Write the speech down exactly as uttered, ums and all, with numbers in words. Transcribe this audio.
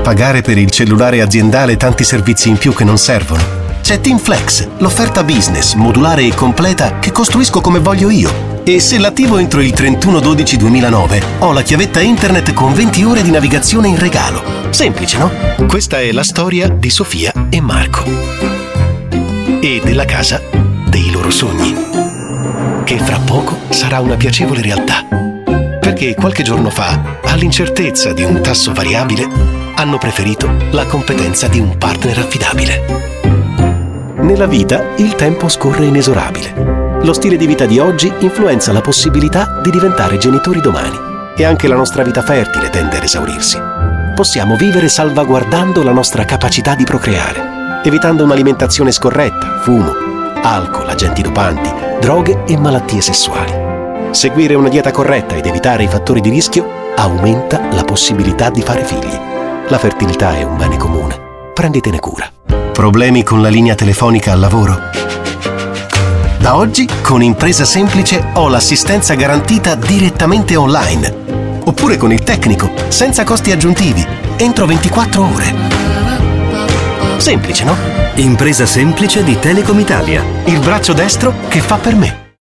pagare per il cellulare aziendale tanti servizi in più che non servono? C'è TeamFlex, l'offerta business, modulare e completa che costruisco come voglio io. E se l'attivo entro il trentuno dodici duemilanove, ho la chiavetta internet con venti ore di navigazione in regalo. Semplice, no? Questa è la storia di Sofia e Marco. E della casa dei loro sogni, che fra poco sarà una piacevole realtà. Perché qualche giorno fa, all'incertezza di un tasso variabile, hanno preferito la competenza di un partner affidabile. Nella vita il tempo scorre inesorabile. Lo stile di vita di oggi influenza la possibilità di diventare genitori domani e anche la nostra vita fertile tende ad esaurirsi. Possiamo vivere salvaguardando la nostra capacità di procreare, evitando un'alimentazione scorretta, fumo, alcol, agenti dopanti, droghe e malattie sessuali. Seguire una dieta corretta ed evitare i fattori di rischio aumenta la possibilità di fare figli. La fertilità è un bene comune. Prenditene cura. Problemi con la linea telefonica al lavoro? Da oggi, con Impresa Semplice, ho l'assistenza garantita direttamente online. Oppure con il tecnico, senza costi aggiuntivi, entro ventiquattro ore. Semplice, no? Impresa Semplice di Telecom Italia. Il braccio destro che fa per me.